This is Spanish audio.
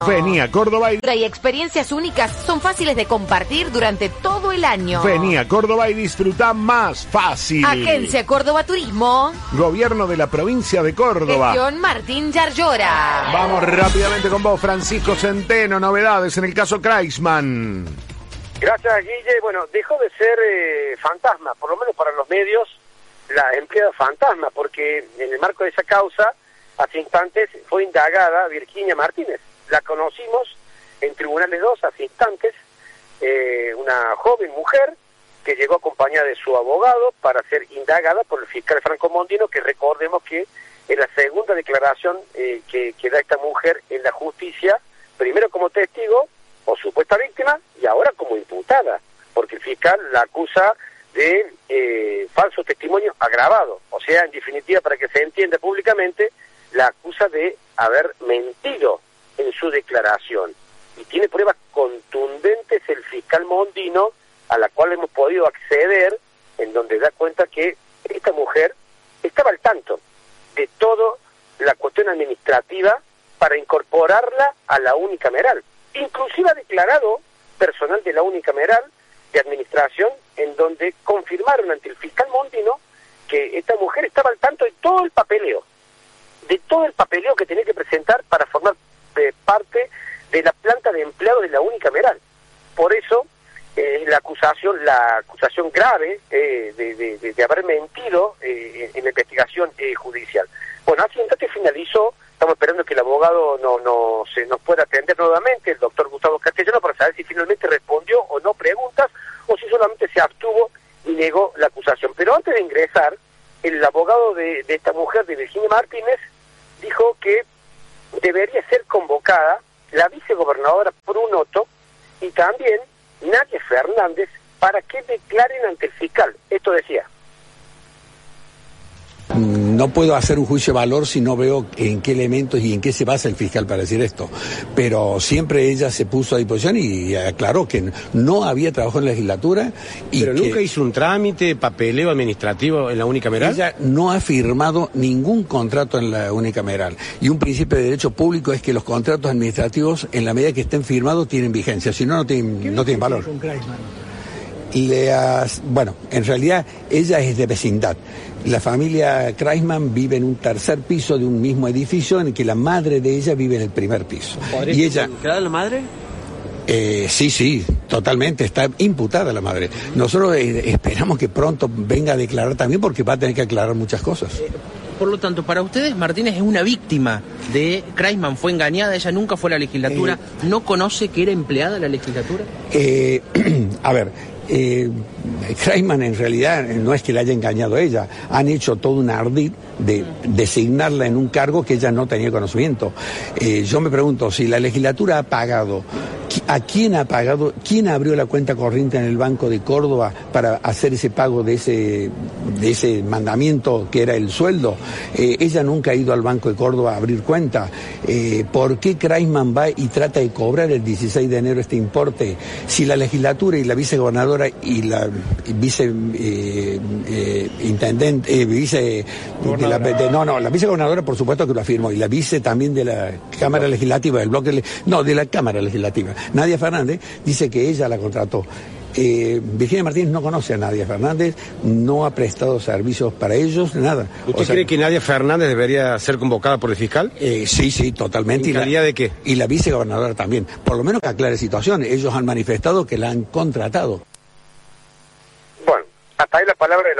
Vení a Córdoba y experiencias únicas son fáciles de compartir durante todo el año. Vení a Córdoba y disfruta más fácil. Agencia Córdoba Turismo. Gobierno de la provincia de Córdoba. Gestión Martín Yarlora. Vamos rápidamente con vos, Francisco Centeno. Novedades en el caso Kreisman. Gracias, Guille. Bueno, dejó de ser fantasma, por lo menos para los medios, la empleada fantasma, porque en el marco de esa causa, hace instantes, fue indagada Virginia Martínez. La conocimos en Tribunales 2 hace instantes, una joven mujer que llegó acompañada de su abogado para ser indagada por el fiscal Franco Mondino, que recordemos que es la segunda declaración que da esta mujer en la justicia, primero como testigo o supuesta víctima y ahora como imputada, porque el fiscal la acusa de falso testimonio agravado, o sea, en definitiva, para que se entienda públicamente, la acusa de haber mentido en su declaración, y tiene pruebas contundentes el fiscal Mondino, a la cual hemos podido acceder, en donde da cuenta que esta mujer estaba al tanto de toda la cuestión administrativa para incorporarla a la unicameral. Inclusive ha declarado personal de la unicameral de administración, en donde confirmaron ante el fiscal Mondino que esta mujer estaba al tanto de todo el papeleo que tenía que presentar para formar parte de la planta de empleados de la unicameral. Por eso la acusación grave de haber mentido en la investigación judicial. Bueno, hace instantes finalizó. Estamos esperando que el abogado nos pueda atender nuevamente, el doctor Gustavo Castellano, para saber si finalmente respondió o no preguntas, o si solamente se abstuvo y negó la acusación. Pero antes de ingresar, el abogado de esta mujer, de Virginia Martínez, dijo que debería ser convocada la vicegobernadora Prunoto y también Nadia Fernández para que declaren ante el fiscal. Esto decía. No puedo hacer un juicio de valor si no veo en qué elementos y en qué se basa el fiscal para decir esto. Pero siempre ella se puso a disposición y aclaró que no había trabajo en la legislatura. Pero nunca hizo un trámite, papeleo administrativo en la unicameral. Ella no ha firmado ningún contrato en la unicameral. Y un principio de derecho público es que los contratos administrativos, en la medida que estén firmados, tienen vigencia. Si no, no tienen valor. Bueno, en realidad ella es de vecindad. La familia Kreisman vive en un tercer piso de un mismo edificio en el que la madre de ella vive en el primer piso. ¿Y ella la madre? Sí, totalmente, está imputada la madre. Nosotros esperamos que pronto venga a declarar también, porque va a tener que aclarar muchas cosas. Por lo tanto, para ustedes, Martínez es una víctima de Kreisman, fue engañada, ella nunca fue a la legislatura, ¿no conoce que era empleada de la legislatura? A ver, Kreisman en realidad no es que la haya engañado a ella, han hecho todo un ardid de designarla en un cargo que ella no tenía conocimiento. Yo me pregunto, si la legislatura ha pagado, ¿a quién ha pagado? ¿Quién abrió la cuenta corriente en el Banco de Córdoba para hacer ese pago de ese mandamiento que era el sueldo? Ella nunca ha ido al Banco de Córdoba a abrir cuenta. ¿Por qué Kreisman va y trata de cobrar el 16 de enero este importe? Si la legislatura y la vicegobernadora y la la vicegobernadora por supuesto que lo afirmó, y la vice también de la Cámara Legislativa, de la Cámara Legislativa, Nadia Fernández, dice que ella la contrató. Virginia Martínez no conoce a Nadia Fernández, no ha prestado servicios para ellos, nada. ¿Usted cree que Nadia Fernández debería ser convocada por el fiscal? Sí, totalmente. ¿En calidad de qué? Y la vicegobernadora también, por lo menos que aclare situaciones. Ellos han manifestado que la han contratado. Bueno, hasta ahí la palabra de la